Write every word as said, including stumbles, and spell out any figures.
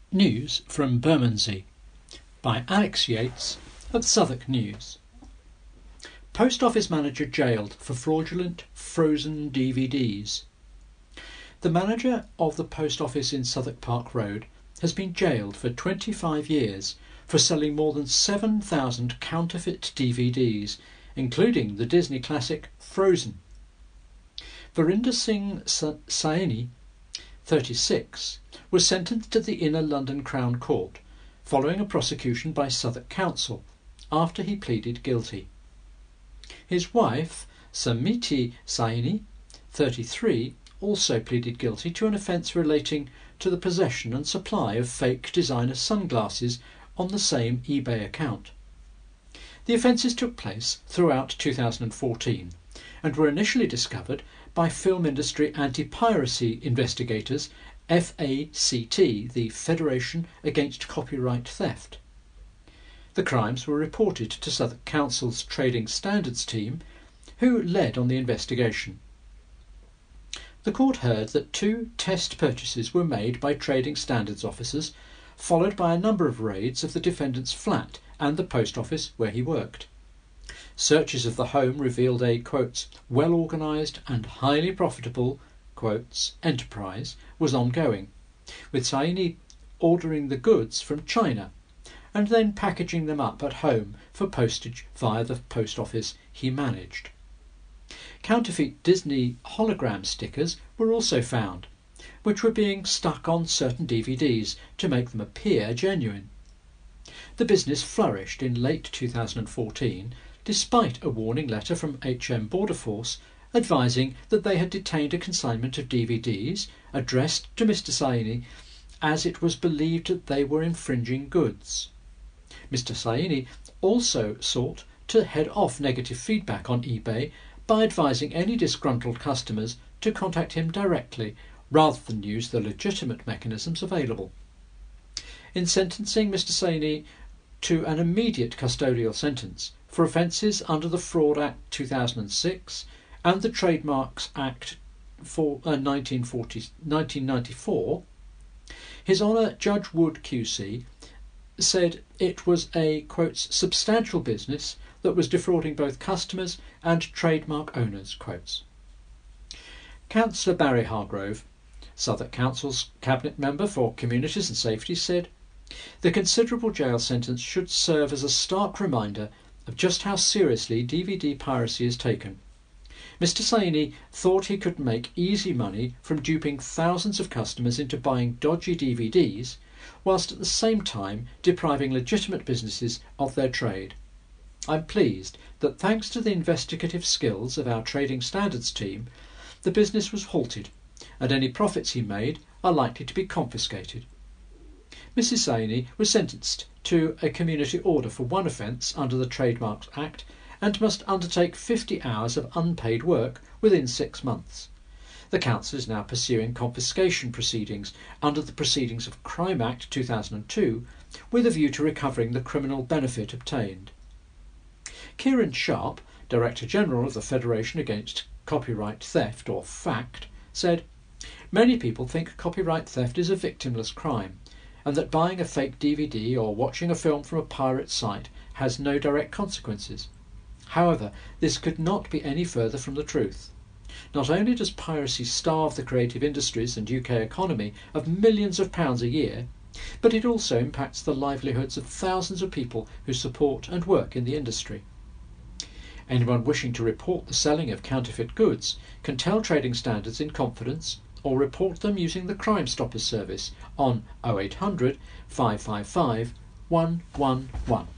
News from Bermondsey by Alex Yates of Southwark News. Post Office manager jailed for fraudulent frozen D V Ds. The manager of the post office in Southwark Park Road has been jailed for twenty-five years for selling more than seven thousand counterfeit D V Ds, including the Disney classic Frozen. Verinder Singh Saini, thirty-six, was sentenced to the Inner London Crown Court following a prosecution by Southwark Council after he pleaded guilty. His wife, Samiti Saini, thirty-three, also pleaded guilty to an offence relating to the possession and supply of fake designer sunglasses on the same eBay account. The offences took place throughout two thousand fourteen and were initially discovered by film industry anti-piracy investigators F A C T, the Federation Against Copyright Theft. The crimes were reported to Southwark Council's Trading Standards team, who led on the investigation. The court heard that two test purchases were made by Trading Standards officers, followed by a number of raids of the defendant's flat and the post office where he worked. Searches of the home revealed a, quotes, well-organised and highly profitable, quotes, enterprise was ongoing, with Saini ordering the goods from China and then packaging them up at home for postage via the post office he managed. Counterfeit Disney hologram stickers were also found, which were being stuck on certain D V Ds to make them appear genuine. The business flourished in late two thousand fourteen despite a warning letter from H M Border Force advising that they had detained a consignment of D V Ds addressed to Mister Saini as it was believed that they were infringing goods. Mister Saini also sought to head off negative feedback on eBay by advising any disgruntled customers to contact him directly rather than use the legitimate mechanisms available. In sentencing Mister Saini to an immediate custodial sentence for offences under the Fraud Act two thousand six and the Trademarks Act for uh, nineteen ninety-four, His Honour Judge Wood Q C said it was a, quotes, substantial business that was defrauding both customers and trademark owners, quotes. Councillor Barry Hargrove, Southwark Council's Cabinet Member for Communities and Safety, said, "The considerable jail sentence should serve as a stark reminder of just how seriously D V D piracy is taken. Mister Saini thought he could make easy money from duping thousands of customers into buying dodgy D V Ds, whilst at the same time depriving legitimate businesses of their trade. I'm pleased that thanks to the investigative skills of our Trading Standards team, the business was halted, and any profits he made are likely to be confiscated." Missus Saini was sentenced to a community order for one offence under the Trademarks Act and must undertake fifty hours of unpaid work within six months. The council is now pursuing confiscation proceedings under the Proceedings of Crime Act two thousand two with a view to recovering the criminal benefit obtained. Kieran Sharp, Director General of the Federation Against Copyright Theft, or FACT, said, "Many people think copyright theft is a victimless crime, and that buying a fake D V D or watching a film from a pirate site has no direct consequences. However, this could not be any further from the truth. Not only does piracy starve the creative industries and U K economy of millions of pounds a year, but it also impacts the livelihoods of thousands of people who support and work in the industry. Anyone wishing to report the selling of counterfeit goods can tell Trading Standards in confidence or report them using the Crime Stoppers service on oh eight hundred, five five five, one one one.